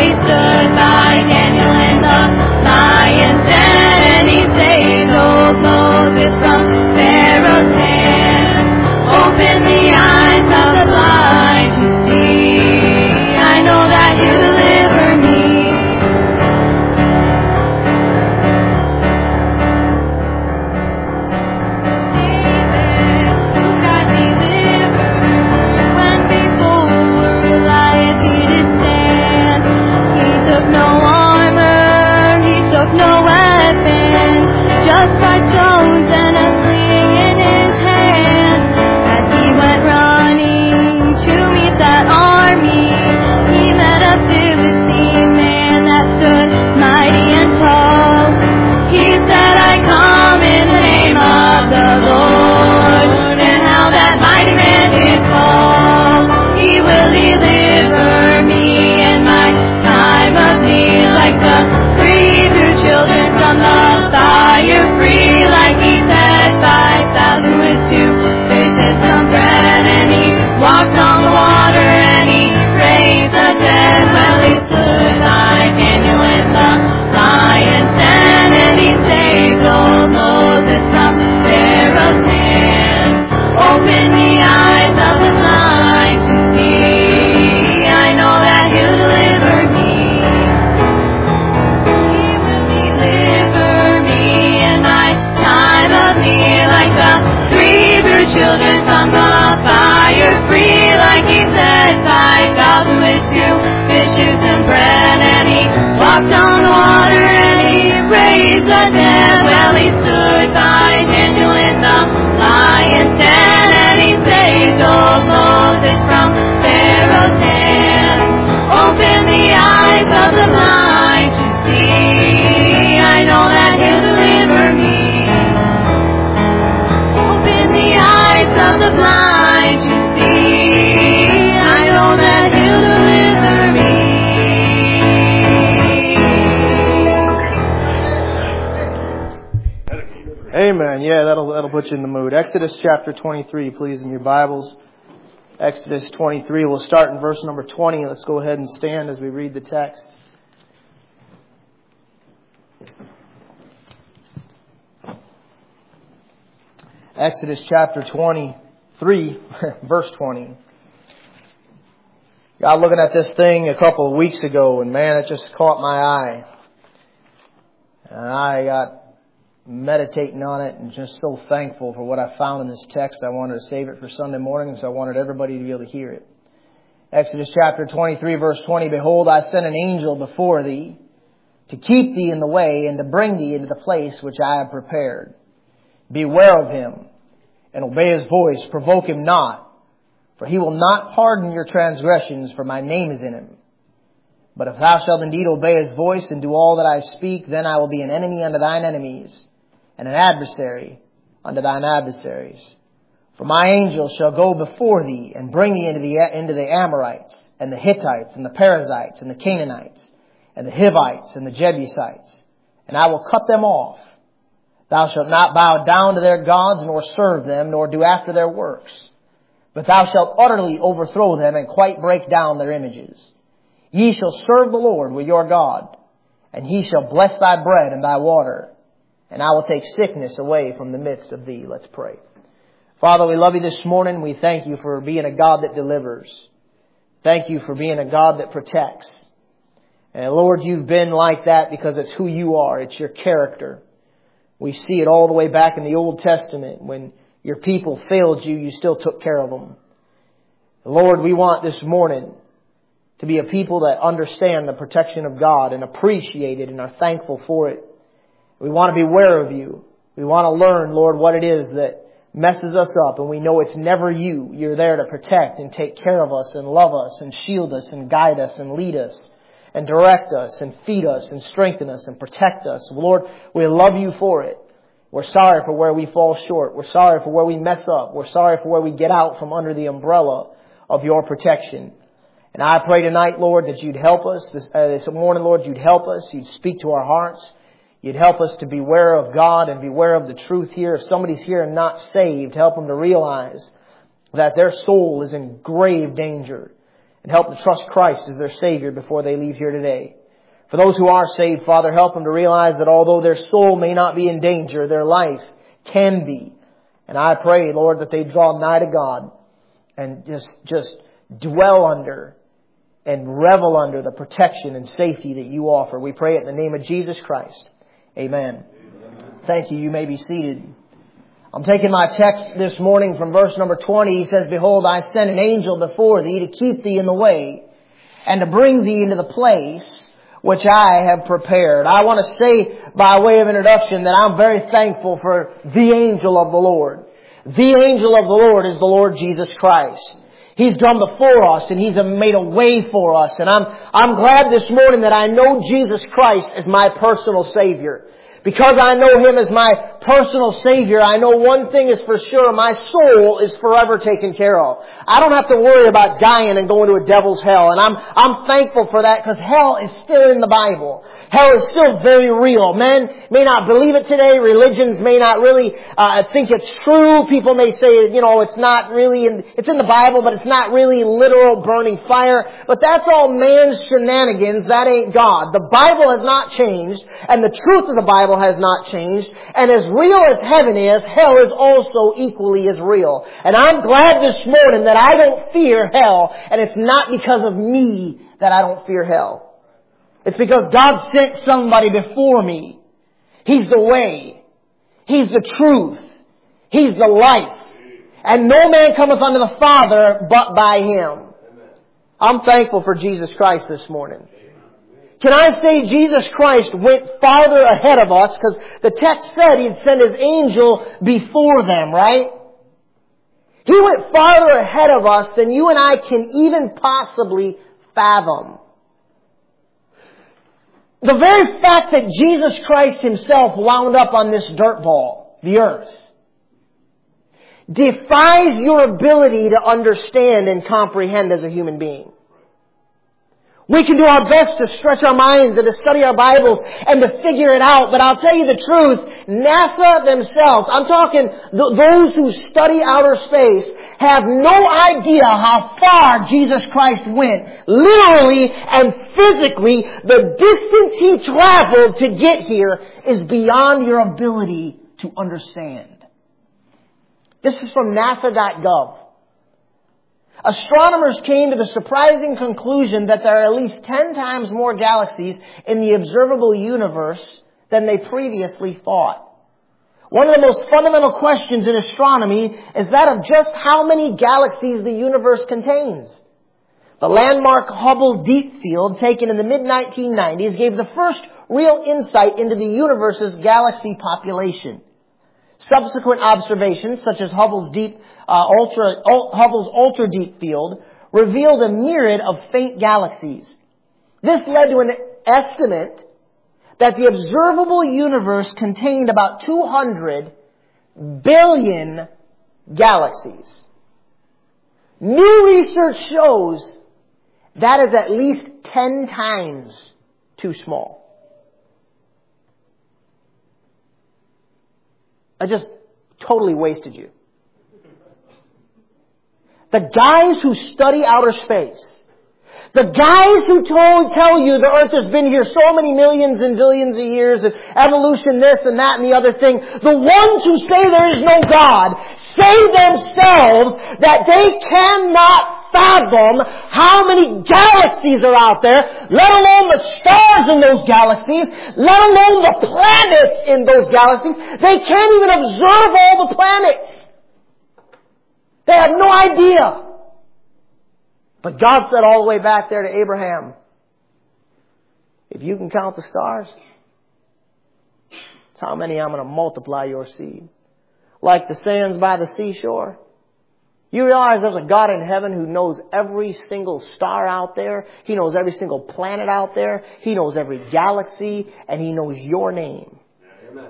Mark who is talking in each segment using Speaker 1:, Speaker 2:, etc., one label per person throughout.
Speaker 1: he stood by Daniel in the lion's den, and he saved old Moses from Pharaoh's hand. Open the eyes of the blind to see. I know that you deliver me. No weapon, just five stones and a sling in his hand. As he went running to meet that army, he met a Philistine man that stood mighty and tall. He said, I come in the name of the Lord, and how that mighty man did fall. He will deliver me in my time of need, like the children from the fire, free, like he fed 5,000 with 2 fish and some bread, and he walked on the water, and he raised the dead. Well, he stood by Daniel in the lion's den, and he saved old Moses from Pharaoh's hand. Open the eyes of the blind to see. I know that he'll deliver me. Like the 3 Hebrew children from the fire, free, like he said, 5,000 with 2 fishes and bread, and he walked on the water, and he raised the dead. Well, he stood by Daniel in the lion's den, and he saved old Moses from Pharaoh's hand. Open the eyes of the blind to see. I know that he'll deliver me. The eyes of the blind to see. I know that he'll deliver me.
Speaker 2: Amen. Yeah, that'll put you in the mood. Exodus chapter 23, please, in your Bibles. Exodus 23. We'll start in verse number 20. Let's go ahead and stand as we read the text. Exodus chapter 23, verse 20. Got looking at this thing a couple of weeks ago, and man, it just caught my eye. And I got meditating on it and just so thankful for what I found in this text. I wanted to save it for Sunday morning, so I wanted everybody to be able to hear it. Exodus chapter 23, verse 20. Behold, I send an angel before thee to keep thee in the way and to bring thee into the place which I have prepared. Beware of him, and obey his voice. Provoke him not, for he will not pardon your transgressions, for my name is in him. But if thou shalt indeed obey his voice, and do all that I speak, then I will be an enemy unto thine enemies, and an adversary unto thine adversaries. For my angel shall go before thee, and bring thee into the Amorites, and the Hittites, and the Perizzites, and the Canaanites, and the Hivites, and the Jebusites, and I will cut them off. Thou shalt not bow down to their gods, nor serve them, nor do after their works. But thou shalt utterly overthrow them, and quite break down their images. Ye shall serve the Lord with your God, and he shall bless thy bread and thy water, and I will take sickness away from the midst of thee. Let's pray. Father, we love you this morning. We thank you for being a God that delivers. Thank you for being a God that protects. And Lord, you've been like that because it's who you are. It's your character. We see it all the way back in the Old Testament. When your people failed you, you still took care of them. Lord, we want this morning to be a people that understand the protection of God and appreciate it and are thankful for it. We want to be aware of you. We want to learn, Lord, what it is that messes us up, and we know it's never you. You're there to protect and take care of us and love us and shield us and guide us and lead us and direct us and feed us and strengthen us and protect us. Lord, we love you for it. We're sorry for where we fall short. We're sorry for where we mess up. We're sorry for where we get out from under the umbrella of your protection. And I pray tonight, Lord, that you'd help us. This morning, Lord, you'd help us. You'd speak to our hearts. You'd help us to beware of God and beware of the truth here. If somebody's here and not saved, help them to realize that their soul is in grave danger. and help them to trust Christ as their Savior before they leave here today. For those who are saved, Father, help them to realize that although their soul may not be in danger, their life can be. And I pray, Lord, that they draw nigh to God and just dwell under and revel under the protection and safety that you offer. We pray it in the name of Jesus Christ. Amen. Thank you. You may be seated. I'm taking my text this morning from verse number 20. He says, Behold, I send an angel before thee to keep thee in the way and to bring thee into the place which I have prepared. I want to say by way of introduction that I'm very thankful for the angel of the Lord. The angel of the Lord is the Lord Jesus Christ. He's gone before us and He's made a way for us. And I'm glad this morning that I know Jesus Christ as my personal Savior. Because I know Him as my personal Savior, I know one thing is for sure, my soul is forever taken care of. I don't have to worry about dying and going to a devil's hell. And I'm thankful for that because hell is still in the Bible. Hell is still very real. Men may not believe it today. Religions may not really think it's true. People may say, it's not really, it's in the Bible, but it's not really literal burning fire. But that's all man's shenanigans. That ain't God. The Bible has not changed, and the truth of the Bible has not changed. And as real as heaven is, hell is also equally as real. And I'm glad this morning that I don't fear hell, and it's not because of me that I don't fear hell. It's because God sent somebody before me. He's the way. He's the truth. He's the life. And no man cometh unto the Father but by Him. I'm thankful for Jesus Christ this morning. Can I say Jesus Christ went farther ahead of us? Because the text said He'd send His angel before them, right? He went farther ahead of us than you and I can even possibly fathom. The very fact that Jesus Christ Himself wound up on this dirt ball, the earth, defies your ability to understand and comprehend as a human being. We can do our best to stretch our minds and to study our Bibles and to figure it out. But I'll tell you the truth, NASA themselves, I'm talking those who study outer space, have no idea how far Jesus Christ went. Literally and physically, the distance He traveled to get here is beyond your ability to understand. This is from NASA.gov. Astronomers came to the surprising conclusion that there are at least 10 times more galaxies in the observable universe than they previously thought. One of the most fundamental questions in astronomy is that of just how many galaxies the universe contains. The landmark Hubble Deep Field, taken in the mid-1990s, gave the first real insight into the universe's galaxy population. Subsequent observations, such as Hubble's Ultra Deep Field, revealed a myriad of faint galaxies. This led to an estimate that the observable universe contained about 200 billion galaxies. New research shows that is at least 10 times too small. I just totally wasted you. The guys who study outer space, the guys who tell you the earth has been here so many millions and billions of years and evolution this and that and the other thing, the ones who say there is no God say themselves that they cannot fathom how many galaxies are out there, let alone the stars in those galaxies, let alone the planets in those galaxies. They can't even observe all the planets. They have no idea. But God said all the way back there to Abraham, if you can count the stars, that's how many I'm going to multiply your seed. Like the sands by the seashore. You realize there's a God in heaven who knows every single star out there. He knows every single planet out there. He knows every galaxy. And He knows your name. Amen.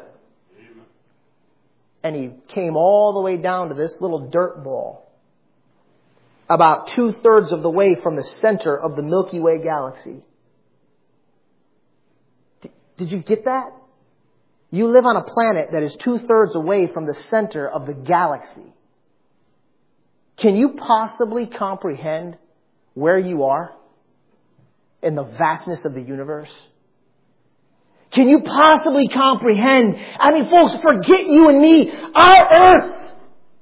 Speaker 2: And He came all the way down to this little dirt ball, about 2/3 of the way from the center of the Milky Way galaxy. Did you get that? You live on a planet that is 2/3 away from the center of the galaxy. Can you possibly comprehend where you are in the vastness of the universe? Can you possibly comprehend? I mean, folks, forget you and me. Our earth,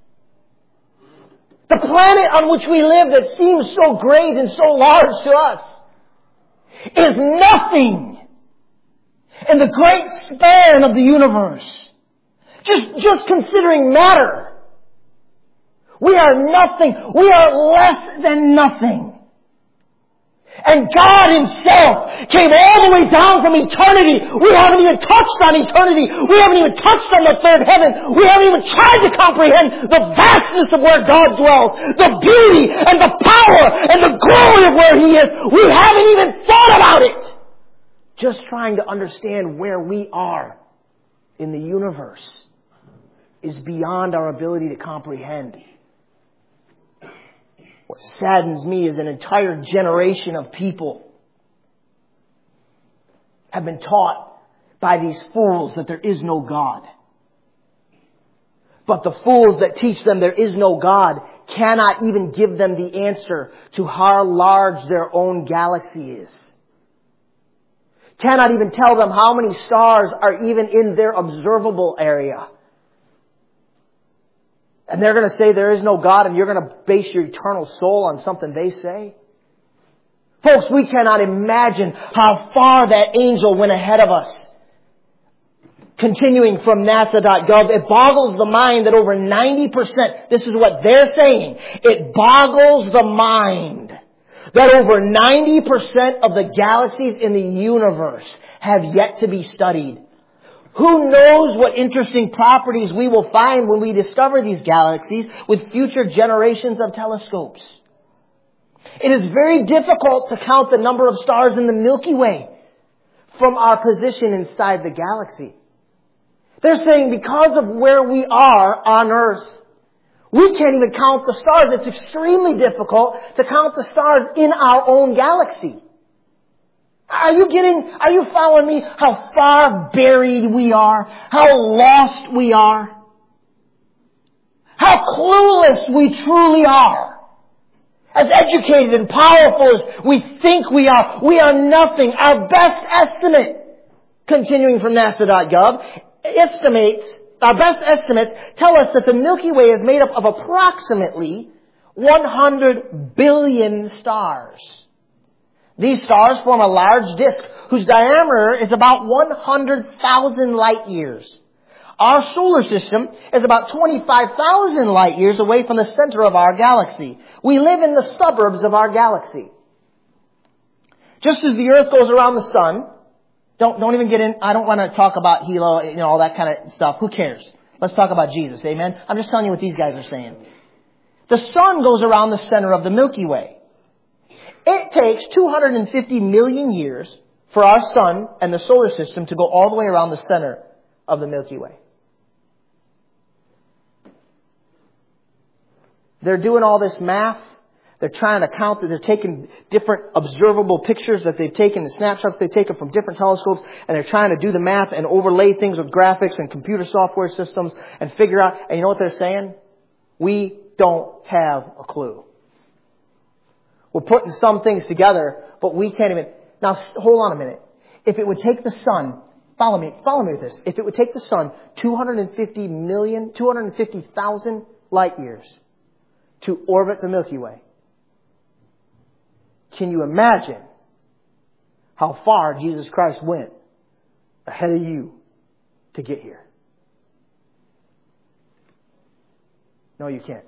Speaker 2: the planet on which we live that seems so great and so large to us, is nothing in the great span of the universe. Just considering matter. We are nothing. We are less than nothing. And God Himself came all the way down from eternity. We haven't even touched on eternity. We haven't even touched on the third heaven. We haven't even tried to comprehend the vastness of where God dwells, the beauty and the power and the glory of where He is. We haven't even thought about it. Just trying to understand where we are in the universe is beyond our ability to comprehend. What saddens me is an entire generation of people have been taught by these fools that there is no God. But the fools that teach them there is no God cannot even give them the answer to how large their own galaxy is. Cannot even tell them how many stars are even in their observable area. And they're going to say there is no God, and you're going to base your eternal soul on something they say? Folks, we cannot imagine how far that angel went ahead of us. Continuing from NASA.gov, it boggles the mind that over 90%, this is what they're saying, it boggles the mind that over 90% of the galaxies in the universe have yet to be studied. Who knows what interesting properties we will find when we discover these galaxies with future generations of telescopes. It is very difficult to count the number of stars in the Milky Way from our position inside the galaxy. They're saying because of where we are on Earth, we can't even count the stars. It's extremely difficult to count the stars in our own galaxy. Are you following me? How far buried we are. How lost we are. How clueless we truly are. As educated and powerful as we think we are nothing. Our best estimate, continuing from NASA.gov, our best estimates tell us that the Milky Way is made up of approximately 100 billion stars. These stars form a large disk whose diameter is about 100,000 light years. Our solar system is about 25,000 light years away from the center of our galaxy. We live in the suburbs of our galaxy. Just as the Earth goes around the sun, don't even get in, I don't want to talk about Hilo, all that kind of stuff. Who cares? Let's talk about Jesus, amen? I'm just telling you what these guys are saying. The sun goes around the center of the Milky Way. It takes 250 million years for our sun and the solar system to go all the way around the center of the Milky Way. They're doing all this math. They're trying to count that they're taking different observable pictures that they've taken, the snapshots they've taken from different telescopes, and they're trying to do the math and overlay things with graphics and computer software systems and figure out, and you know what they're saying? We don't have a clue. We're putting some things together, but we can't even... Now, hold on a minute. If it would take the sun... Follow me with this. If it would take the sun 250,000 light years to orbit the Milky Way, can you imagine how far Jesus Christ went ahead of you to get here? No, you can't.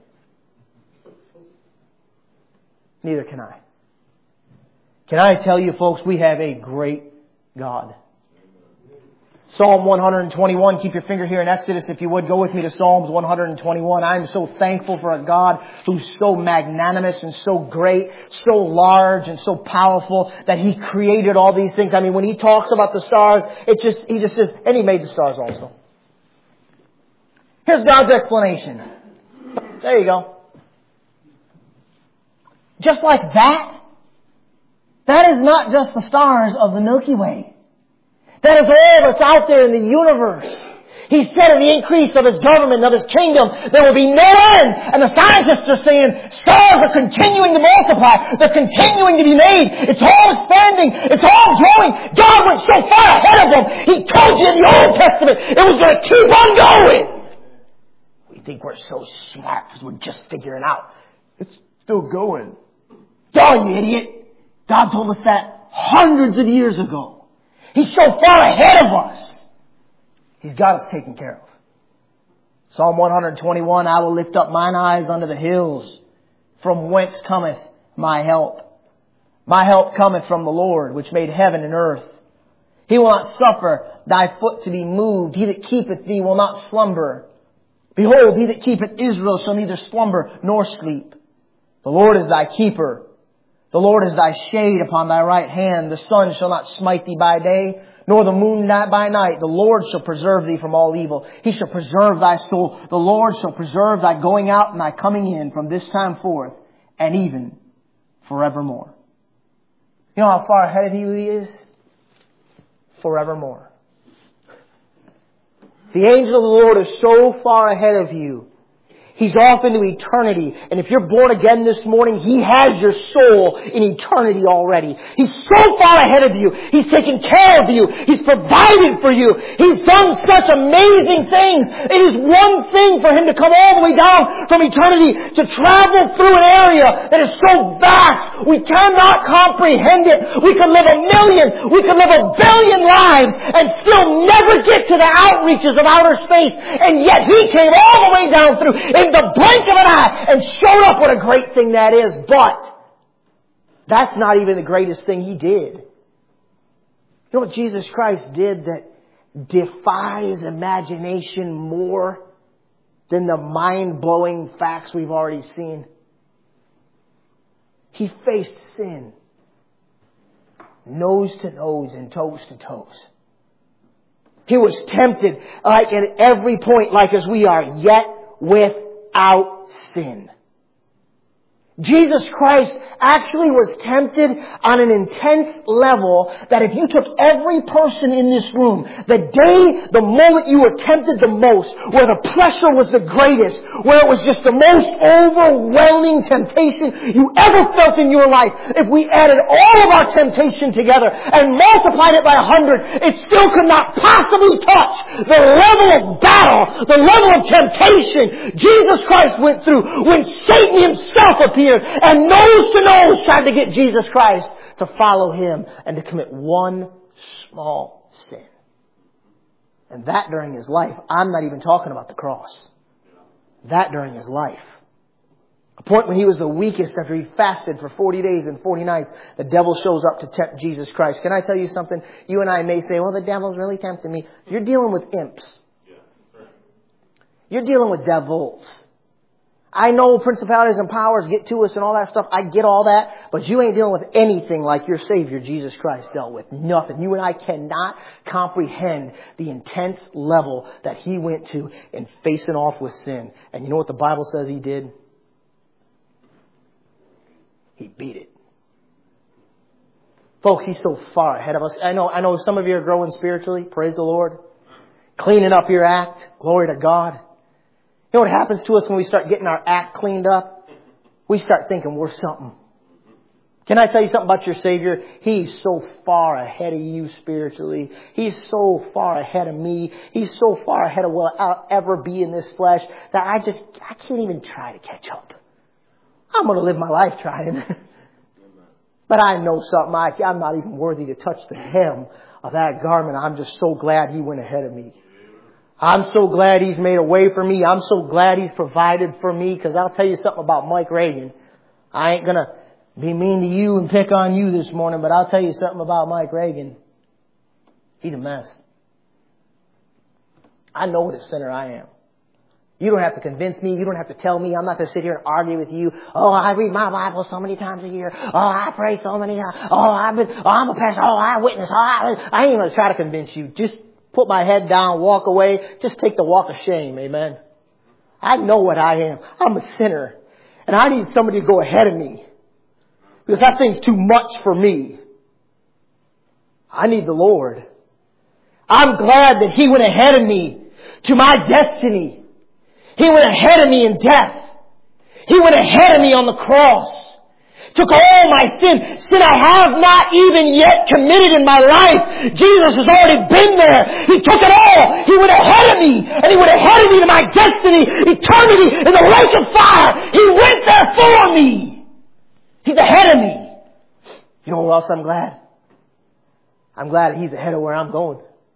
Speaker 2: Neither can I. Can I tell you, folks, we have a great God. Psalm 121, keep your finger here in Exodus if you would. Go with me to Psalms 121. I'm so thankful for a God who's so magnanimous and so great, so large and so powerful that He created all these things. I mean, when He talks about the stars, He just says, and He made the stars also. Here's God's explanation. There you go. Just like that, that is not just the stars of the Milky Way. That is all that's out there in the universe. He said of the increase of His government, of His kingdom, there will be no end. And the scientists are saying stars are continuing to multiply. They're continuing to be made. It's all expanding. It's all growing. God went so far ahead of them. He told you in the Old Testament it was going to keep on going. We think we're so smart because we're just figuring out. It's still going. Duh, you idiot. God told us that hundreds of years ago. He's so far ahead of us. He's got us taken care of. Psalm 121, I will lift up mine eyes unto the hills, from whence cometh my help. My help cometh from the Lord, which made heaven and earth. He will not suffer thy foot to be moved. He that keepeth thee will not slumber. Behold, he that keepeth Israel shall neither slumber nor sleep. The Lord is thy keeper. The Lord is thy shade upon thy right hand. The sun shall not smite thee by day, nor the moon by night. The Lord shall preserve thee from all evil. He shall preserve thy soul. The Lord shall preserve thy going out and thy coming in from this time forth and even forevermore. You know how far ahead of you He is? Forevermore. The angel of the Lord is so far ahead of you. He's off into eternity. And if you're born again this morning, He has your soul in eternity already. He's so far ahead of you. He's taken care of you. He's provided for you. He's done such amazing things. It is one thing for Him to come all the way down from eternity to travel through an area that is so vast. We cannot comprehend it. We could live 1 million. We could live 1 billion lives and still never get to the outreaches of outer space. And yet He came all the way down through in the blink of an eye and showed up. What a great thing that is. But that's not even the greatest thing He did. You know what Jesus Christ did that defies imagination more than the mind-blowing facts we've already seen? He faced sin nose to nose and toes to toes. He was tempted like at every point, like as we are, yet without sin. Jesus Christ actually was tempted on an intense level that if you took every person in this room, the moment you were tempted the most, where the pressure was the greatest, where it was just the most overwhelming temptation you ever felt in your life, if we added all of our temptation together and multiplied it by 100, it still could not possibly touch the level of battle, the level of temptation Jesus Christ went through when Satan himself appeared and nose to nose tried to get Jesus Christ to follow Him and to commit one small sin. And that during His life. I'm not even talking about the cross. That during His life. A point when He was the weakest after He fasted for 40 days and 40 nights, the devil shows up to tempt Jesus Christ. Can I tell you something? You and I may say, well, the devil's really tempting me. You're dealing with imps. You're dealing with devils. I know principalities and powers get to us and all that stuff. I get all that. But you ain't dealing with anything like your Savior, Jesus Christ, dealt with. Nothing. You and I cannot comprehend the intense level that He went to in facing off with sin. And you know what the Bible says He did? He beat it. Folks, He's so far ahead of us. I know some of you are growing spiritually. Praise the Lord. Cleaning up your act. Glory to God. You know what happens to us when we start getting our act cleaned up? We start thinking we're something. Can I tell you something about your Savior? He's so far ahead of you spiritually. He's so far ahead of me. He's so far ahead of what I'll ever be in this flesh that I can't even try to catch up. I'm going to live my life trying. But I know something. I'm not even worthy to touch the hem of that garment. I'm just so glad He went ahead of me. I'm so glad He's made a way for me. I'm so glad He's provided for me. Because I'll tell you something about Mike Reagan. I ain't going to be mean to you and pick on you this morning, but I'll tell you something about Mike Reagan. He's a mess. I know what a sinner I am. You don't have to convince me. You don't have to tell me. I'm not going to sit here and argue with you. Oh, I read my Bible so many times a year. Oh, I pray so many times. I'm a pastor. Oh, I witness. I ain't going to try to convince you. Just put my head down, walk away. Just take the walk of shame. Amen. I know what I am. I'm a sinner. And I need somebody to go ahead of me. Because that thing's too much for me. I need the Lord. I'm glad that He went ahead of me to my destiny. He went ahead of me in death. He went ahead of me on the cross. Took all my sin I have not even yet committed in my life. Jesus has already been there. He took it all. He went ahead of me. And He went ahead of me to my destiny, eternity, in the lake of fire. He went there for me. He's ahead of me. You know what else I'm glad? I'm glad He's ahead of where I'm going.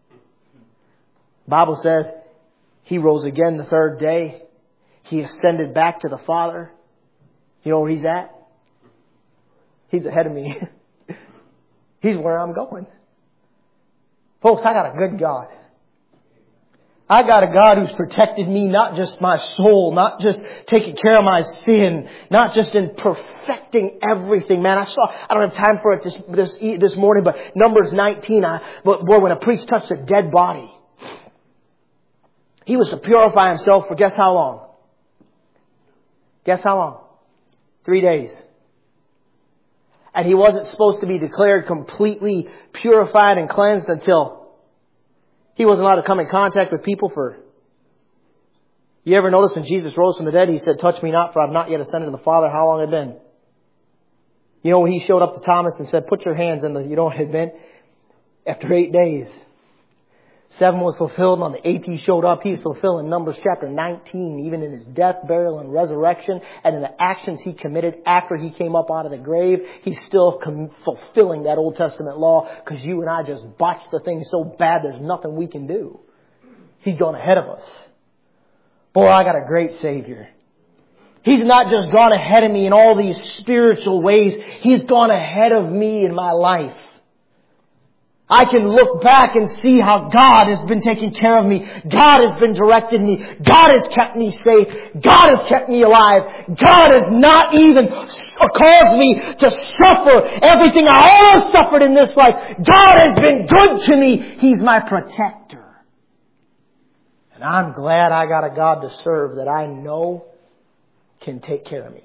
Speaker 2: The Bible says He rose again the third day. He ascended back to the Father. You know where He's at? He's ahead of me. He's where I'm going. Folks, I got a good God. I got a God who's protected me, not just my soul, not just taking care of my sin, not just in perfecting everything. Man, I don't have time for it this morning, but Numbers 19, when a priest touched a dead body, he was to purify himself for guess how long? Guess how long? 3 days. And he wasn't supposed to be declared completely purified and cleansed until he wasn't allowed to come in contact with people for... You ever notice when Jesus rose from the dead, He said, touch me not, for I have not yet ascended to the Father. How long had it been? You know when He showed up to Thomas and said, put your hands in the... You know what it had been? After 8 days. 7 was fulfilled, and on the 8th He showed up. He's fulfilling Numbers chapter 19, even in His death, burial, and resurrection, and in the actions He committed after He came up out of the grave. He's still fulfilling that Old Testament law, because you and I just botched the thing so bad there's nothing we can do. He's gone ahead of us. Boy, I got a great Savior. He's not just gone ahead of me in all these spiritual ways. He's gone ahead of me in my life. I can look back and see how God has been taking care of me. God has been directing me. God has kept me safe. God has kept me alive. God has not even caused me to suffer everything I almost suffered in this life. God has been good to me. He's my protector. And I'm glad I got a God to serve that I know can take care of me.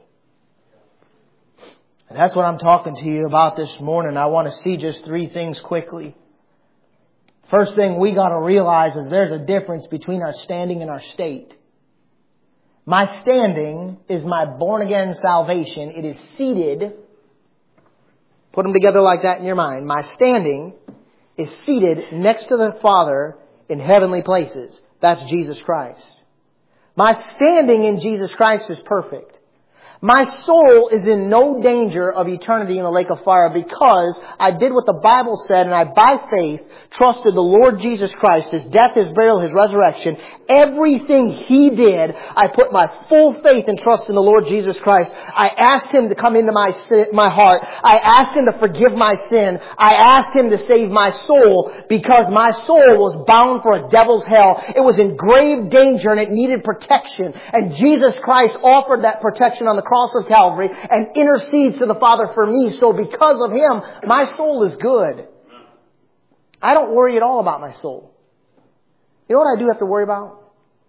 Speaker 2: And that's what I'm talking to you about this morning. I want to see just 3 things quickly. First thing we got to realize is there's a difference between our standing and our state. My standing is my born-again salvation. It is seated. Put them together like that in your mind. My standing is seated next to the Father in heavenly places. That's Jesus Christ. My standing in Jesus Christ is perfect. My soul is in no danger of eternity in the lake of fire because I did what the Bible said and I, by faith, trusted the Lord Jesus Christ, His death, His burial, His resurrection. Everything He did, I put my full faith and trust in the Lord Jesus Christ. I asked Him to come into my heart. I asked Him to forgive my sin. I asked Him to save my soul because my soul was bound for a devil's hell. It was in grave danger and it needed protection. And Jesus Christ offered that protection on the cross of Calvary and intercedes to the Father for me. So because of Him, my soul is good. I don't worry at all about my soul. You know what I do have to worry about?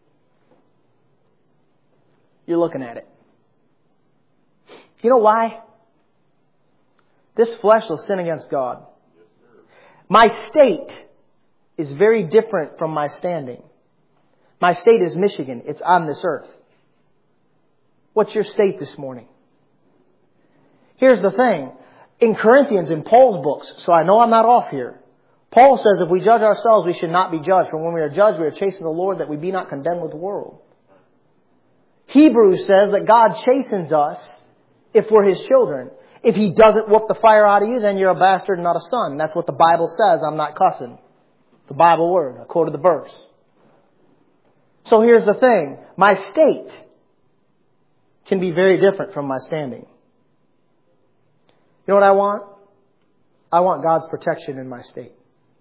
Speaker 2: You're looking at it. You know why? This flesh will sin against God. My state is very different from my standing. My state is Michigan. It's on this earth. What's your state this morning? Here's the thing. In Corinthians, in Paul's books, so I know I'm not off here, Paul says if we judge ourselves, we should not be judged. For when we are judged, we are chasing the Lord that we be not condemned with the world. Hebrews says that God chastens us if we're His children. If He doesn't whoop the fire out of you, then you're a bastard and not a son. That's what the Bible says. I'm not cussing. The Bible word. I quoted the verse. So here's the thing. My state can be very different from my standing. You know what I want? I want God's protection in my state.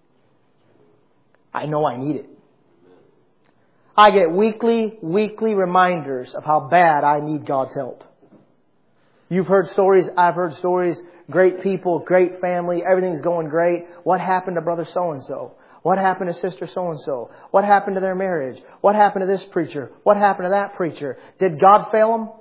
Speaker 2: I know I need it. I get weekly reminders of how bad I need God's help. You've heard stories, I've heard stories, great people, great family, everything's going great. What happened to brother so-and-so? What happened to sister so-and-so? What happened to their marriage? What happened to this preacher? What happened to that preacher? Did God fail them?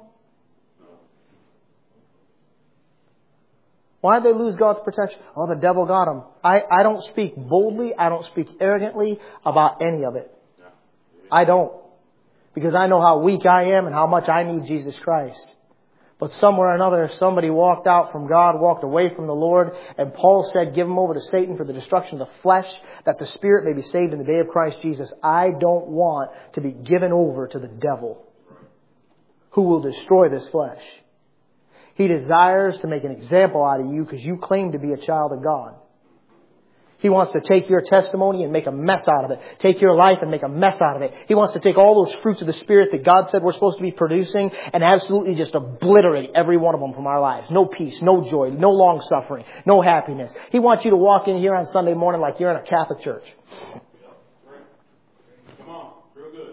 Speaker 2: Why did they lose God's protection? Oh, the devil got them. I don't speak boldly. I don't speak arrogantly about any of it. I don't. Because I know how weak I am and how much I need Jesus Christ. But somewhere or another, somebody walked out from God, walked away from the Lord, and Paul said, give him over to Satan for the destruction of the flesh, that the spirit may be saved in the day of Christ Jesus. I don't want to be given over to the devil, who will destroy this flesh. He desires to make an example out of you because you claim to be a child of God. He wants to take your testimony and make a mess out of it. Take your life and make a mess out of it. He wants to take all those fruits of the Spirit that God said we're supposed to be producing and absolutely just obliterate every one of them from our lives. No peace, no joy, no long suffering, no happiness. He wants you to walk in here on Sunday morning like you're in a Catholic church.
Speaker 3: Come on, real good.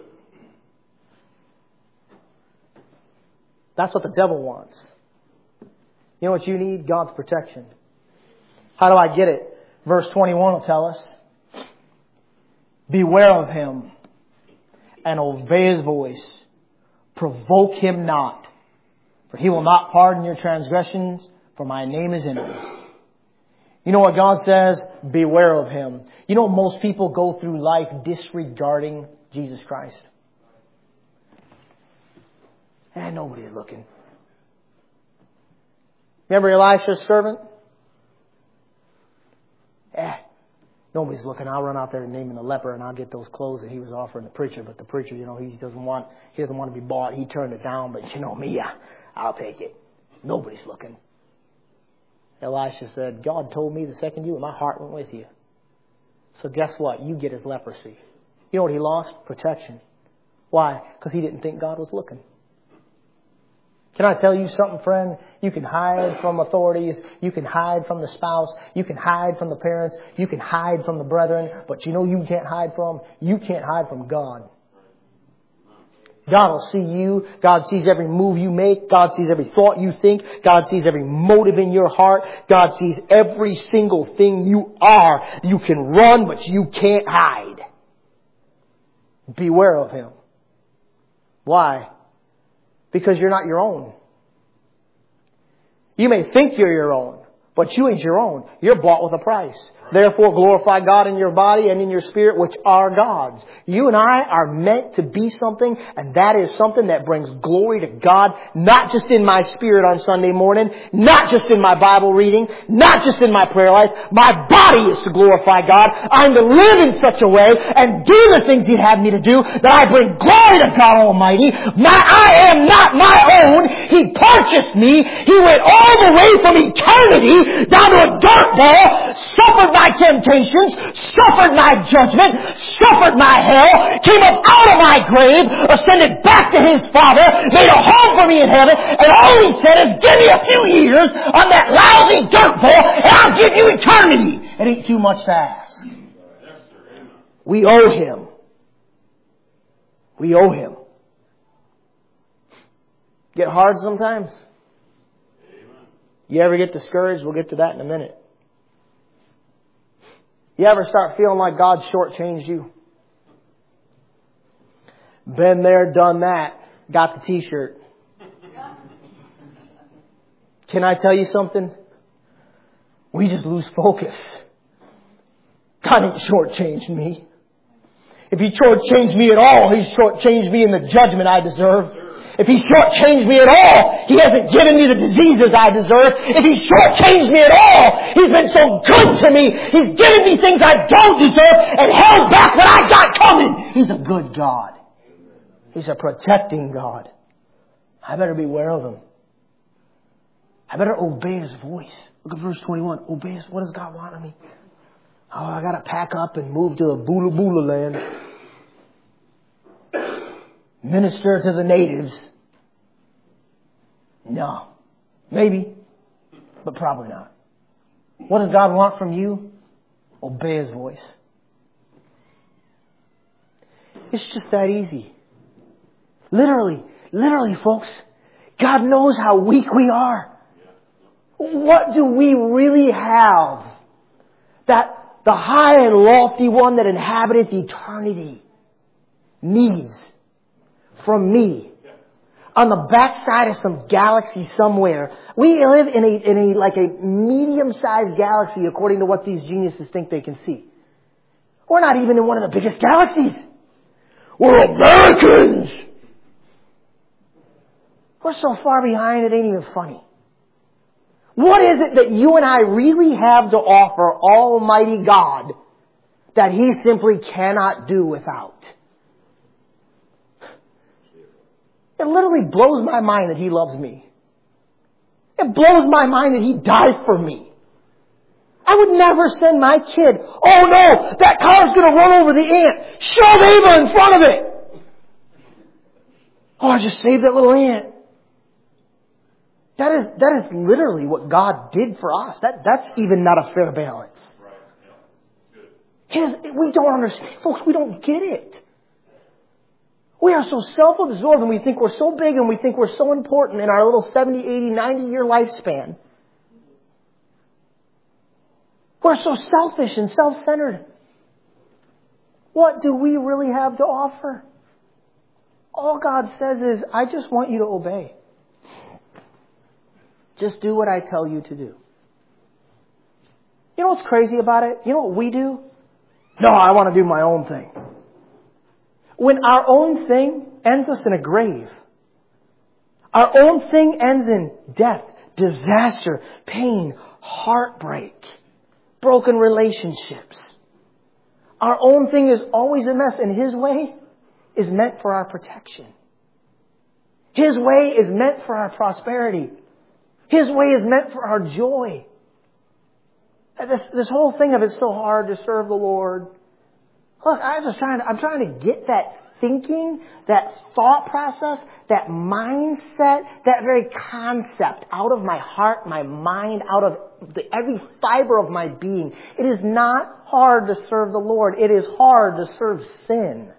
Speaker 2: That's what the devil wants. You know what you need? God's protection. How do I get it? Verse 21 will tell us, beware of him and obey his voice. Provoke him not, for he will not pardon your transgressions, for my name is in him. You know what God says? Beware of him. You know most people go through life disregarding Jesus Christ. And nobody's looking. Remember Elisha's servant? Nobody's looking. I'll run out there and name him the leper, and I'll get those clothes that he was offering the preacher. But the preacher, he doesn't want to be bought. He turned it down. But you know me, I'll take it. Nobody's looking. Elisha said, God told me to second you, and my heart went with you. So guess what? You get his leprosy. You know what he lost? Protection. Why? Because he didn't think God was looking. Can I tell you something, friend? You can hide from authorities. You can hide from the spouse. You can hide from the parents. You can hide from the brethren. But you know you can't hide from? You can't hide from God. God will see you. God sees every move you make. God sees every thought you think. God sees every motive in your heart. God sees every single thing you are. You can run, but you can't hide. Beware of him. Why? Because you're not your own. You may think you're your own, but you ain't your own. You're bought with a price. Therefore, glorify God in your body and in your spirit, which are God's. You and I are meant to be something, and that is something that brings glory to God, not just in my spirit on Sunday morning, not just in my Bible reading, not just in my prayer life. My body is to glorify God. I'm to live in such a way and do the things He'd have me to do that I bring glory to God Almighty. I am not my own. He purchased me. He went all the way from eternity down to a dirt ball, suffered my temptations, suffered my judgment, suffered my hell, came up out of my grave, ascended back to His Father, made a home for me in heaven, and all He said is, give me a few years on that lousy dirt ball, and I'll give you eternity. It ain't too much to ask. We owe Him. We owe Him. Get hard sometimes? You ever get discouraged? We'll get to that in a minute. You ever start feeling like God shortchanged you? Been there, done that. Got the t-shirt. Can I tell you something? We just lose focus. God ain't shortchanged me. If He shortchanged me at all, He's shortchanged me in the judgment I deserve. If He shortchanged me at all, He hasn't given me the diseases I deserve. If He shortchanged me at all, He's been so good to me. He's given me things I don't deserve and held back what I got coming. He's a good God. He's a protecting God. I better beware of Him. I better obey His voice. Look at verse 21. Obey His. What does God want of me? Oh, I got to pack up and move to a Bula Bula land. Minister to the natives. No. Maybe. But probably not. What does God want from you? Obey His voice. It's just that easy. Literally, folks. God knows how weak we are. What do we really have that the high and lofty one that inhabiteth eternity needs from me? On the backside of some galaxy somewhere. We live in a medium-sized galaxy according to what these geniuses think they can see. We're not even in one of the biggest galaxies. We're Americans! We're so far behind it ain't even funny. What is it that you and I really have to offer Almighty God that He simply cannot do without? It literally blows my mind that He loves me. It blows my mind that He died for me. I would never send my kid, oh no, that car's going to run over the ant. Shove Ava in front of it. Oh, I just saved that little ant. That is literally what God did for us. That's even not a fair balance. We don't understand. Folks, we don't get it. We are so self-absorbed and we think we're so big and we think we're so important in our little 70, 80, 90-year lifespan. We're so selfish and self-centered. What do we really have to offer? All God says is, I just want you to obey. Just do what I tell you to do. You know what's crazy about it? You know what we do? No, I want to do my own thing. When our own thing ends us in a grave, our own thing ends in death, disaster, pain, heartbreak, broken relationships. Our own thing is always a mess, and His way is meant for our protection. His way is meant for our prosperity. His way is meant for our joy. This whole thing of it's so hard to serve the Lord. Look, I'm trying to get that thinking, that thought process, that mindset, that very concept out of my heart, my mind, out of every fiber of my being. It is not hard to serve the Lord. It is hard to serve sin.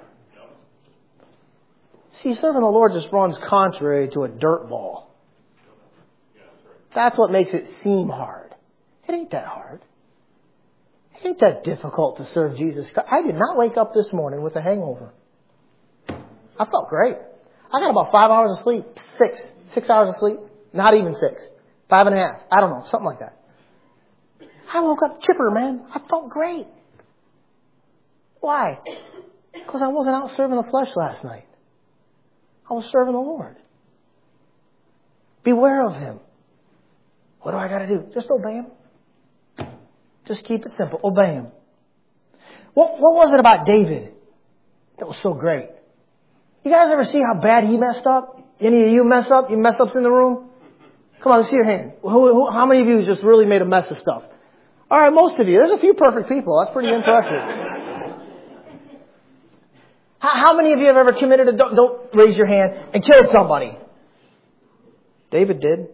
Speaker 2: See, serving the Lord just runs contrary to a dirt ball. That's what makes it seem hard. It ain't that hard. It ain't that difficult to serve Jesus. I did not wake up this morning with a hangover. I felt great. I got about 5 hours of sleep. 6 hours of sleep. Not even 6. 5.5. I don't know. Something like that. I woke up chipper, man. I felt great. Why? Because I wasn't out serving the flesh last night. I was serving the Lord. Beware of Him. What do I got to do? Just obey Him. Just keep it simple. Obey Him. What was it about David that was so great? You guys ever see how bad he messed up? Any of you mess up? You mess ups in the room? Come on, let's see your hand. How many of you just really made a mess of stuff? All right, most of you. There's a few perfect people. That's pretty impressive. How many of you have ever committed don't raise your hand, and killed somebody? David did.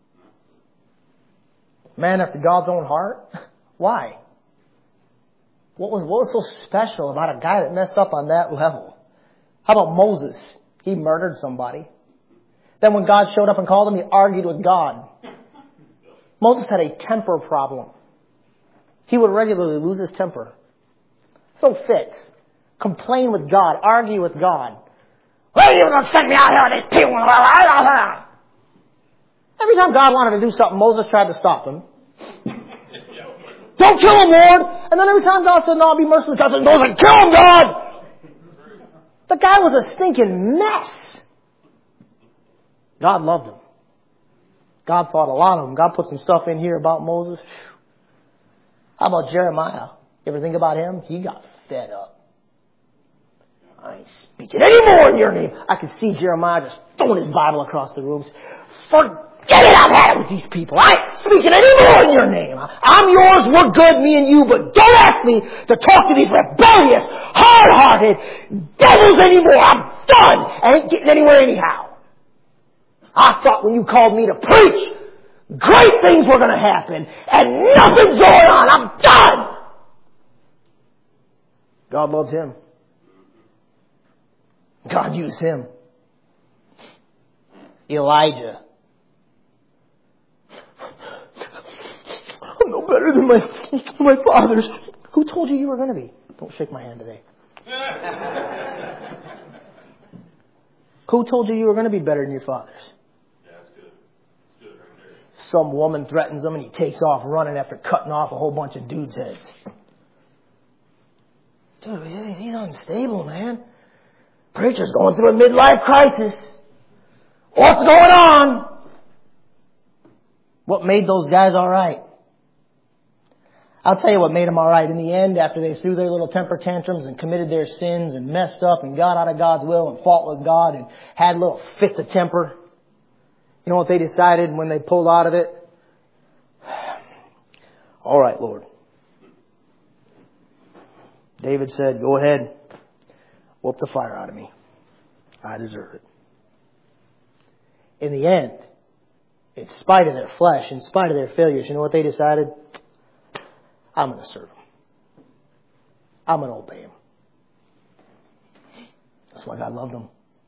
Speaker 2: Man after God's own heart. Why? What was so special about a guy that messed up on that level? How about Moses? He murdered somebody. Then when God showed up and called him, he argued with God. Moses had a temper problem. He would regularly lose his temper. Throw fits. Complain with God. Argue with God. Why are you going to send me out here with these people? Every time God wanted to do something, Moses tried to stop him. Don't kill him, Lord! And then every time God said, no, I'll be merciful, God said, Moses, kill him, God! The guy was a stinking mess. God loved him. God thought a lot of him. God put some stuff in here about Moses. How about Jeremiah? You ever think about him? He got fed up. I ain't speaking anymore in your name. I could see Jeremiah just throwing his Bible across the rooms. Forget it, I've had it with these people. I ain't speaking anymore in your name. I'm yours, we're good, me and you, but don't ask me to talk to these rebellious, hard-hearted devils anymore. I'm done. I ain't getting anywhere anyhow. I thought when you called me to preach, great things were going to happen, and nothing's going on. I'm done. God loved him. God used him. Elijah. I'm no better than my fathers. Who told you were going to be? Don't shake my hand today. Who told you were going to be better than your fathers?
Speaker 3: Yeah, that's good. That's good right there.
Speaker 2: Some woman threatens him and he takes off running after cutting off a whole bunch of dudes' heads. Dude, he's unstable, man. Preacher's going through a midlife crisis. What's going on? What made those guys all right? I'll tell you what made them all right. In the end, after they threw their little temper tantrums and committed their sins and messed up and got out of God's will and fought with God and had little fits of temper, you know what they decided when they pulled out of it? All right, Lord. David said, go ahead. Whoop the fire out of me. I deserve it. In the end, in spite of their flesh, in spite of their failures, you know what they decided? I'm going to serve Him. I'm going to obey Him. That's why God loved them.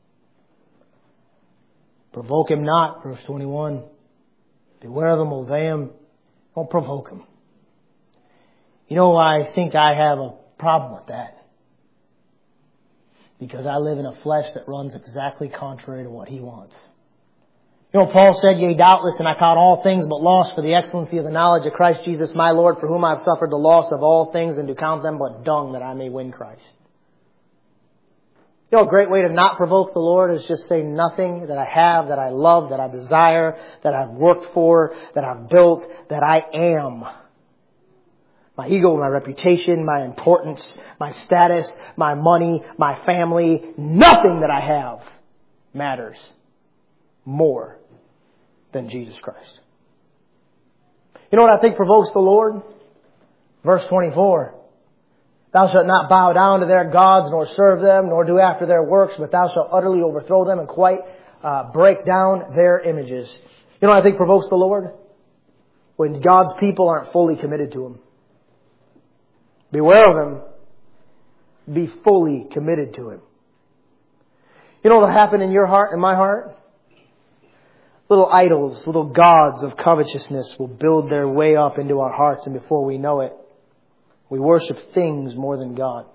Speaker 2: Provoke Him not, verse 21. Beware of them, obey Him. Don't provoke Him. You know, I think I have a problem with that. Because I live in a flesh that runs exactly contrary to what He wants. You know, Paul said, yea, doubtless, and I count all things but loss for the excellency of the knowledge of Christ Jesus my Lord, for whom I have suffered the loss of all things, and to count them but dung that I may win Christ. You know, a great way to not provoke the Lord is just say nothing that I have, that I love, that I desire, that I've worked for, that I've built, that I am. My ego, my reputation, my importance, my status, my money, my family, nothing that I have matters more than Jesus Christ. You know what I think provokes the Lord? Verse 24. Thou shalt not bow down to their gods, nor serve them, nor do after their works, but thou shalt utterly overthrow them and quite break down their images. You know what I think provokes the Lord? When God's people aren't fully committed to Him. Beware of Him. Be fully committed to Him. You know what will happen in your heart and my heart? Little idols, little gods of covetousness will build their way up into our hearts, and before we know it, we worship things more than God.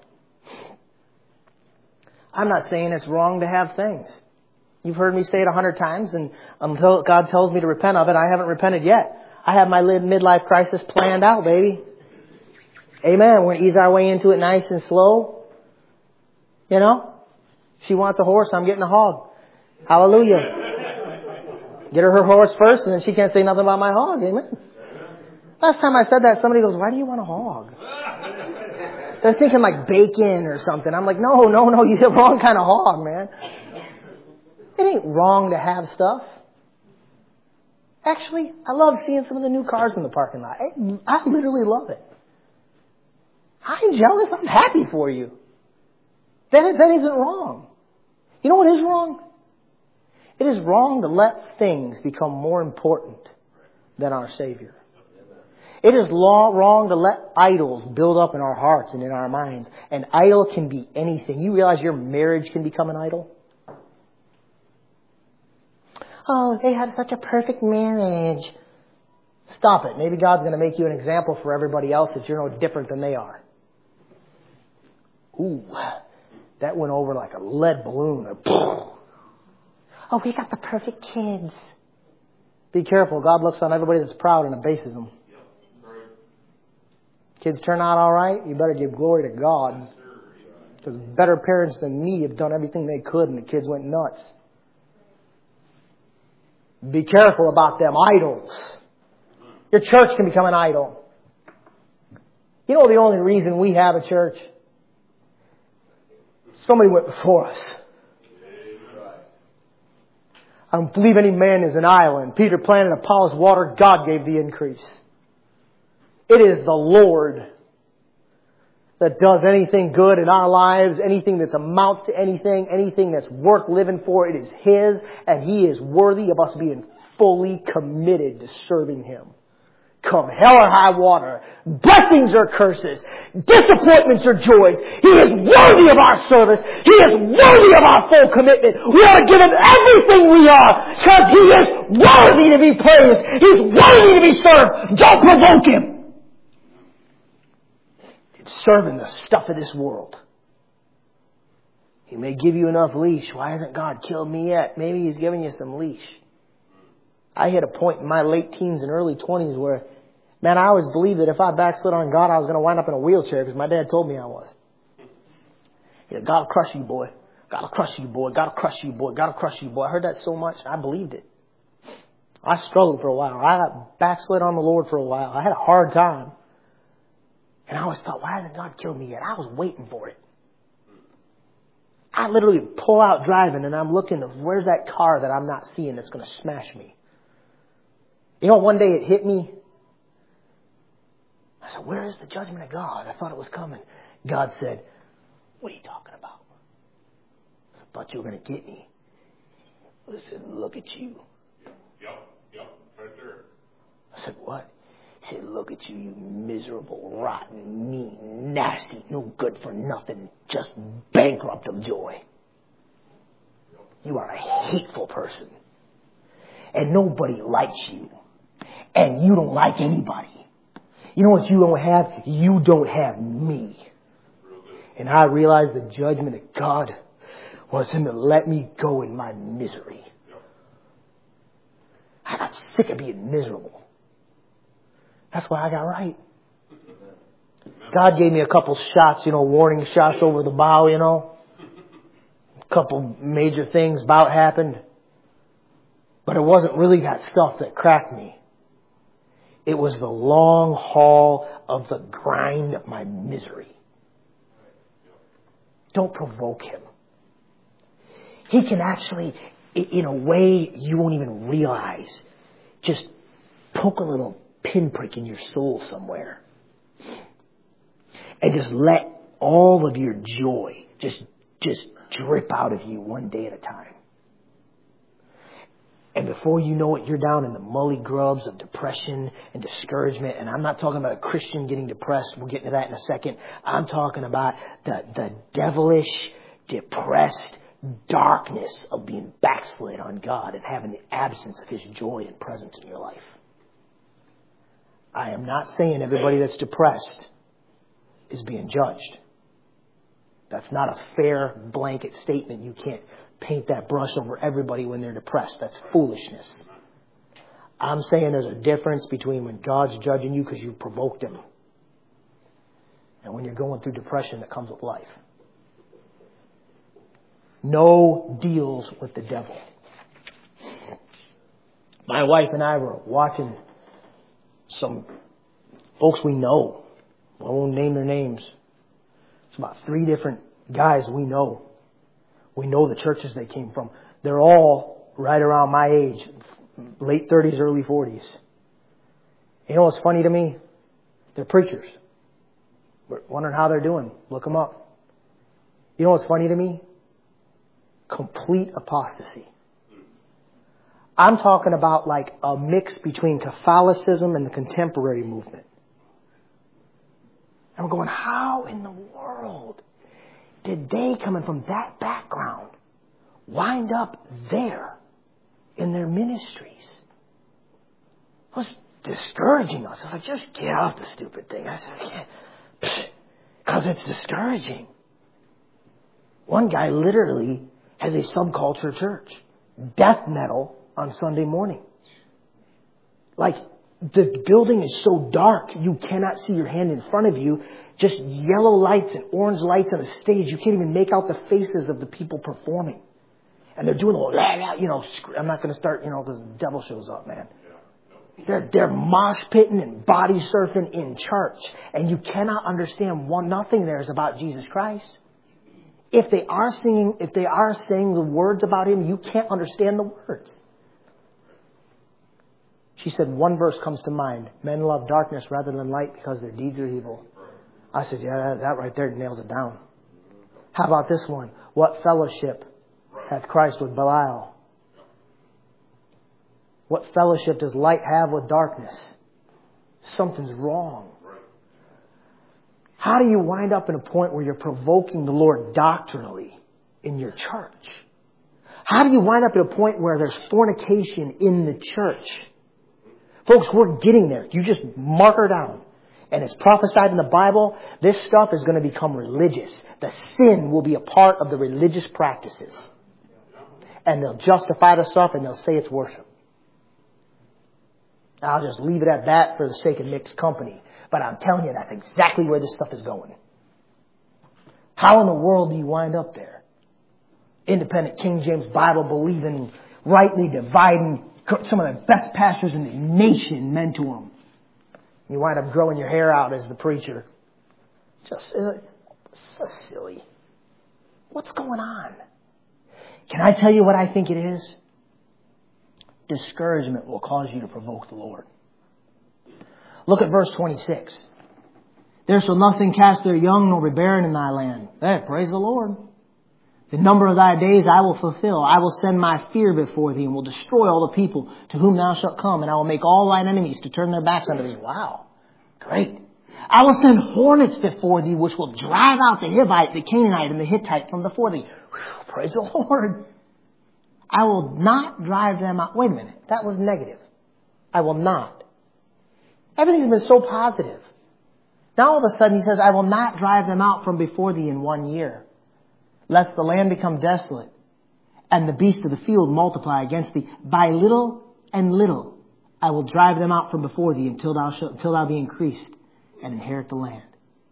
Speaker 2: I'm not saying it's wrong to have things. You've heard me say it 100 times, and until God tells me to repent of it, I haven't repented yet. I have my midlife crisis planned out, baby. Amen. We're going to ease our way into it nice and slow. You know? She wants a horse, I'm getting a hog. Hallelujah. Get her horse first, and then she can't say nothing about my hog. Amen. Last time I said that, somebody goes, why do you want a hog? They're thinking like bacon or something. I'm like, no, you get the wrong kind of hog, man. It ain't wrong to have stuff. Actually, I love seeing some of the new cars in the parking lot. I literally love it. I'm jealous. I'm happy for you. That isn't wrong. You know what is wrong? It is wrong to let things become more important than our Savior. It is wrong to let idols build up in our hearts and in our minds. An idol can be anything. You realize your marriage can become an idol? Oh, they had such a perfect marriage. Stop it. Maybe God's going to make you an example for everybody else that you're no different than they are. Ooh, that went over like a lead balloon. Oh, we got the perfect kids. Be careful. God looks on everybody that's proud and abases them. Kids turn out all right, you better give glory to God. Because better parents than me have done everything they could and the kids went nuts. Be careful about them idols. Your church can become an idol. You know the only reason we have a church? Somebody went before us. I don't believe any man is an island. Peter planted, Apollos watered, God gave the increase. It is the Lord that does anything good in our lives, anything that amounts to anything that's worth living for. It is His, and He is worthy of us being fully committed to serving Him. Come hell or high water, blessings or curses, disappointments or joys, He is worthy of our service. He is worthy of our full commitment. We ought to give Him everything we are, because He is worthy to be praised. He's worthy to be served. Don't provoke Him. It's serving the stuff of this world. He may give you enough leash. Why hasn't God killed me yet? Maybe He's giving you some leash. I hit a point in my late teens and early 20s where, man, I always believed that if I backslid on God, I was going to wind up in a wheelchair because my dad told me I was. He said, God will crush you, boy. Gotta crush you, boy. Gotta crush you, boy. Gotta crush you, boy. I heard that so much. I believed it. I struggled for a while. I got backslid on the Lord for a while. I had a hard time. And I always thought, why hasn't God killed me yet? I was waiting for it. I literally pull out driving and I'm looking, where's that car that I'm not seeing that's going to smash me? You know, one day it hit me. I said, where is the judgment of God? I thought it was coming. God said, what are you talking about? I said, I thought you were going to get me. I said, look at you.
Speaker 3: Yep, right there.
Speaker 2: I said, what? He said, look at you, you miserable, rotten, mean, nasty, no good for nothing, just bankrupt of joy. You are a hateful person. And nobody likes you. And you don't like anybody. You know what you don't have? You don't have me. And I realized the judgment of God was Him to let me go in my misery. I got sick of being miserable. That's why I got right. God gave me a couple shots, warning shots over the bow, A couple major things about happened. But it wasn't really that stuff that cracked me. It was the long haul of the grind of my misery. Don't provoke Him. He can actually, in a way you won't even realize, just poke a little pinprick in your soul somewhere. And just let all of your joy just drip out of you one day at a time. And before you know it, you're down in the mully grubs of depression and discouragement. And I'm not talking about a Christian getting depressed. We'll get into that in a second. I'm talking about the devilish, depressed darkness of being backslid on God and having the absence of His joy and presence in your life. I am not saying everybody that's depressed is being judged. That's not a fair blanket statement. You can't paint that brush over everybody when they're depressed. That's foolishness. I'm saying there's a difference between when God's judging you because you provoked Him and when you're going through depression that comes with life. No deals with the devil. My wife and I were watching some folks we know. I won't name their names. It's about 3 different guys we know. We know the churches they came from. They're all right around my age, late 30s, early 40s. You know what's funny to me? They're preachers. We're wondering how they're doing. Look them up. You know what's funny to me? Complete apostasy. I'm talking about like a mix between Catholicism and the contemporary movement. And we're going, how in the world did they, coming from that background, wind up there in their ministries? It was discouraging us. I was like, just get out the stupid thing. I said, I can't. Because it's discouraging. One guy literally has a subculture church. Death metal on Sunday morning. Like, the building is so dark, you cannot see your hand in front of you. Just yellow lights and orange lights on a stage. You can't even make out the faces of the people performing. And they're doing all that, I'm not going to start, because the devil shows up, man. They're mosh pitting and body surfing in church. And you cannot understand nothing there is about Jesus Christ. If they are saying the words about Him, you can't understand the words. She said, one verse comes to mind. Men love darkness rather than light because their deeds are evil. I said, yeah, that right there nails it down. How about this one? What fellowship hath Christ with Belial? What fellowship does light have with darkness? Something's wrong. How do you wind up in a point where you're provoking the Lord doctrinally in your church? How do you wind up at a point where there's fornication in the church? Folks, we're getting there. You just mark her down. And it's prophesied in the Bible, this stuff is going to become religious. The sin will be a part of the religious practices. And they'll justify the stuff and they'll say it's worship. I'll just leave it at that for the sake of mixed company. But I'm telling you, that's exactly where this stuff is going. How in the world do you wind up there? independent King James Bible believing, rightly dividing, some of the best pastors in the nation men to them. You wind up growing your hair out as the preacher. Just so silly. What's going on? Can I tell you what I think it is? Discouragement will cause you to provoke the Lord. Look at verse 26. There shall nothing cast their young nor be barren in thy land. Hey, praise the Lord. The number of thy days I will fulfill. I will send my fear before thee and will destroy all the people to whom thou shalt come. And I will make all thine enemies to turn their backs unto thee. Wow. Great. I will send hornets before thee which will drive out the Hivite, the Canaanite, and the Hittite from before thee. Whew, praise the Lord. I will not drive them out. Wait a minute. That was negative. I will not. Everything's been so positive. Now all of a sudden he says, I will not drive them out from before thee in 1 year, lest the land become desolate, and the beasts of the field multiply against thee. By little and little I will drive them out from before thee until thou be increased and inherit the land.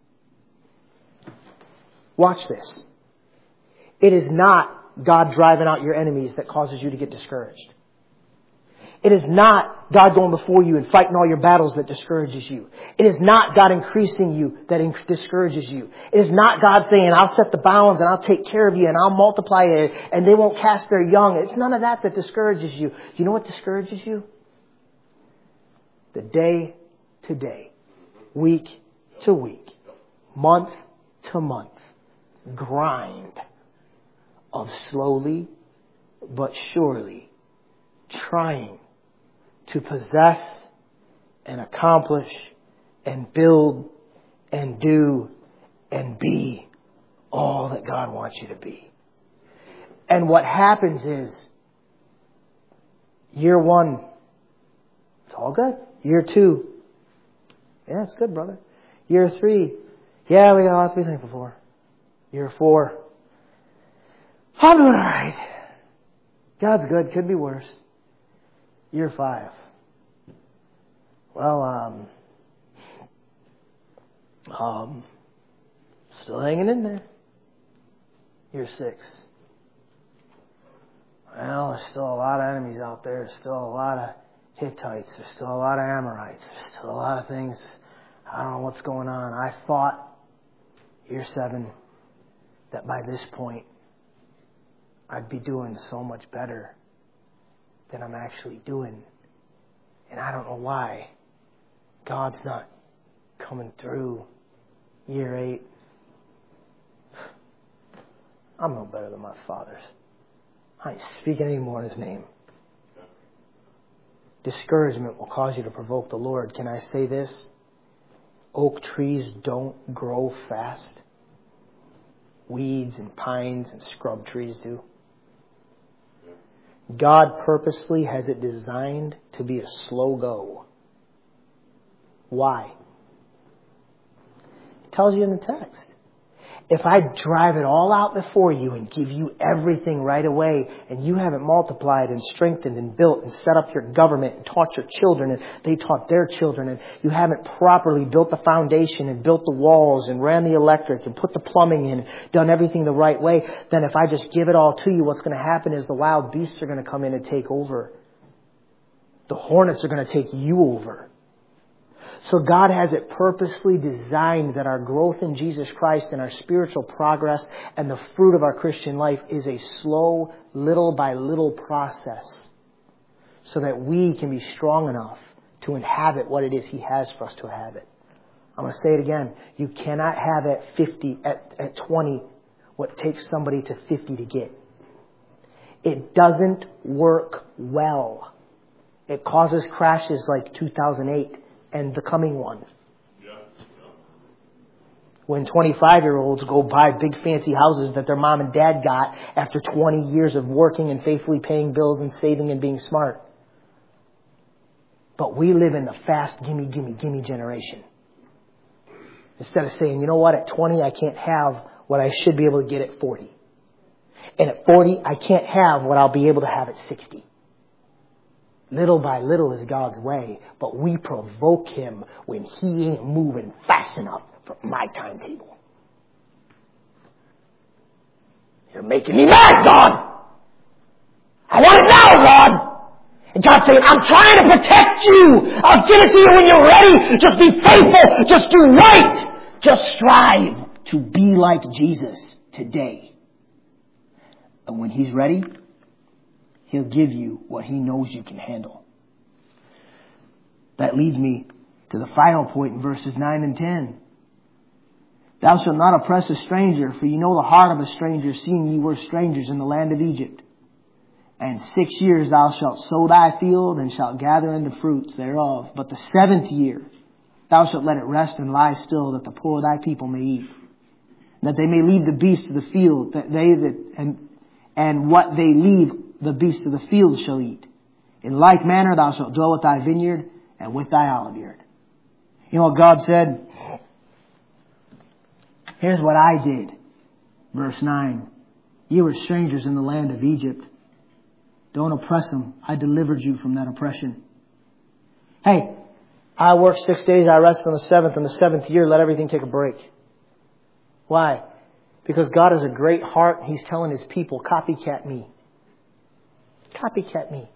Speaker 2: Watch this. It is not God driving out your enemies that causes you to get discouraged. It is not God going before you and fighting all your battles that discourages you. It is not God increasing you that discourages you. It is not God saying, I'll set the bounds and I'll take care of you and I'll multiply it and they won't cast their young. It's none of that that discourages you. You know what discourages you? The day to day, week to week, month to month grind of slowly but surely trying to possess and accomplish and build and do and be all that God wants you to be. And what happens is, year 1, it's all good. Year 2, yeah, it's good, brother. Year 3, yeah, we got a lot to be thankful for. Year 4, I'm doing all right. God's good, could be worse. Year 5. Well, still hanging in there. Year 6. Well, there's still a lot of enemies out there. There's still a lot of Hittites. There's still a lot of Amorites. There's still a lot of things. I don't know what's going on. I thought, year 7, that by this point, I'd be doing so much better than I'm actually doing. And I don't know why God's not coming through. Year 8. I'm no better than my fathers. I ain't speaking anymore in His name. Discouragement will cause you to provoke the Lord. Can I say this? Oak trees don't grow fast. Weeds and pines and scrub trees do. God purposely has it designed to be a slow go. Why? It tells you in the text. If I drive it all out before you and give you everything right away, and you haven't multiplied and strengthened and built and set up your government and taught your children and they taught their children, and you haven't properly built the foundation and built the walls and ran the electric and put the plumbing in, done everything the right way, then if I just give it all to you, what's going to happen is the wild beasts are going to come in and take over. The hornets are going to take you over. So God has it purposely designed that our growth in Jesus Christ and our spiritual progress and the fruit of our Christian life is a slow, little by little process so that we can be strong enough to inhabit what it is He has for us to inhabit. I'm going to say it again. You cannot have at 50, at 20, what takes somebody to 50 to get. It doesn't work well. It causes crashes like 2008. And the coming one. When 25-year-olds go buy big fancy houses that their mom and dad got after 20 years of working and faithfully paying bills and saving and being smart. But we live in the fast gimme generation. Instead of saying, you know what, at 20 I can't have what I should be able to get at 40. And at 40 I can't have what I'll be able to have at 60. Little by little is God's way, but we provoke Him when He ain't moving fast enough for my timetable. You're making me mad, God. I want it now, God. And God's saying, I'm trying to protect you. I'll give it to you when you're ready. Just be faithful. Just do right. Just strive to be like Jesus today. And when He's ready, He'll give you what He knows you can handle. That leads me to the final point in verses 9 and 10. Thou shalt not oppress a stranger, for ye know the heart of a stranger, seeing ye were strangers in the land of Egypt. And 6 years thou shalt sow thy field, and shalt gather in the fruits thereof. But the 7th year thou shalt let it rest and lie still, that the poor of thy people may eat, and that they may leave the beasts of the field, and what they leave the beasts of the field shall eat. In like manner thou shalt dwell with thy vineyard and with thy olive yard. You know what God said? Here's what I did. Verse 9. You were strangers in the land of Egypt. Don't oppress them. I delivered you from that oppression. Hey, I worked 6 days. I rested on the 7th. In the 7th year, let everything take a break. Why? Because God has a great heart. He's telling His people, copycat me. Copycat me.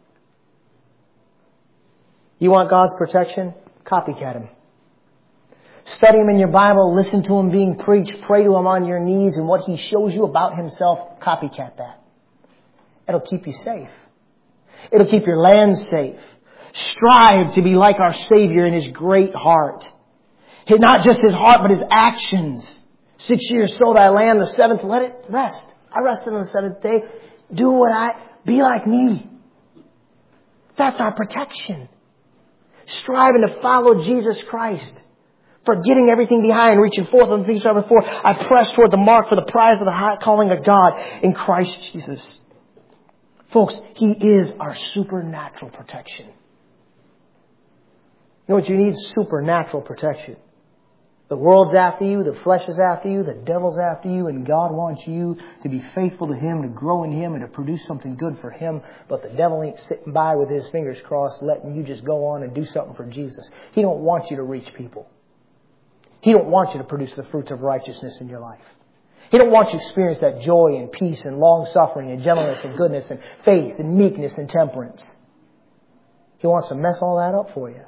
Speaker 2: You want God's protection? Copycat Him. Study Him in your Bible. Listen to Him being preached. Pray to Him on your knees. And what He shows you about Himself, copycat that. It'll keep you safe. It'll keep your land safe. Strive to be like our Savior in His great heart. Not just His heart, but His actions. 6 years sow thy land. The 7th, let it rest. I rested on the 7th day. Be like me. That's our protection. Striving to follow Jesus Christ. Forgetting everything behind, reaching forth on Ephesians chapter 4. I press toward the mark for the prize of the high calling of God in Christ Jesus. Folks, He is our supernatural protection. You know what you need? Supernatural protection. The world's after you, the flesh is after you, the devil's after you, and God wants you to be faithful to Him, to grow in Him, and to produce something good for Him. But the devil ain't sitting by with his fingers crossed, letting you just go on and do something for Jesus. He don't want you to reach people. He don't want you to produce the fruits of righteousness in your life. He don't want you to experience that joy and peace and long-suffering and gentleness and goodness and faith and meekness and temperance. He wants to mess all that up for you.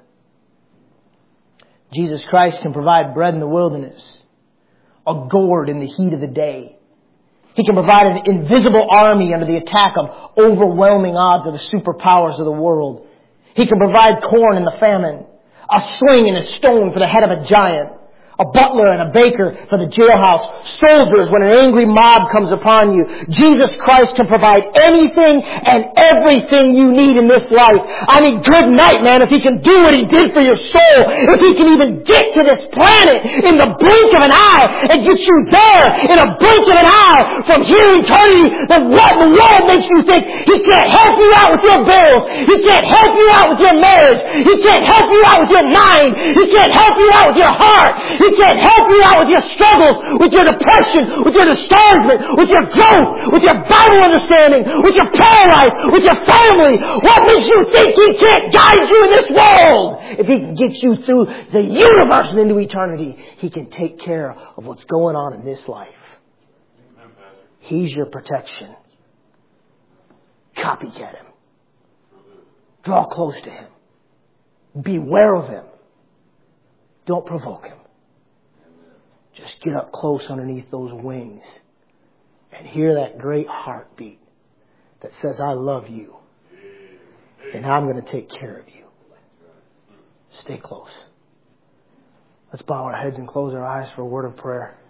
Speaker 2: Jesus Christ can provide bread in the wilderness, a gourd in the heat of the day. He can provide an invisible army under the attack of overwhelming odds of the superpowers of the world. He can provide corn in the famine, a sling and a stone for the head of a giant, a butler and a baker for the jailhouse, soldiers when an angry mob comes upon you. Jesus Christ can provide anything and everything you need in this life. I mean, good night, man. If He can do what He did for your soul, if He can even get to this planet in the blink of an eye and get you there in a blink of an eye from here to eternity, then what in the world makes you think He can't help you out with your bills? He can't help you out with your marriage. He can't help you out with your mind. He can't help you out with your heart. He can't help you out with your struggles, with your depression, with your discouragement, with your growth, with your Bible understanding, with your prayer life, with your family. What makes you think He can't guide you in this world? If He can get you through the universe and into eternity, He can take care of what's going on in this life. He's your protection. Copycat Him. Draw close to Him. Beware of Him. Don't provoke Him. Just get up close underneath those wings and hear that great heartbeat that says, I love you and I'm going to take care of you. Stay close. Let's bow our heads and close our eyes for a word of prayer.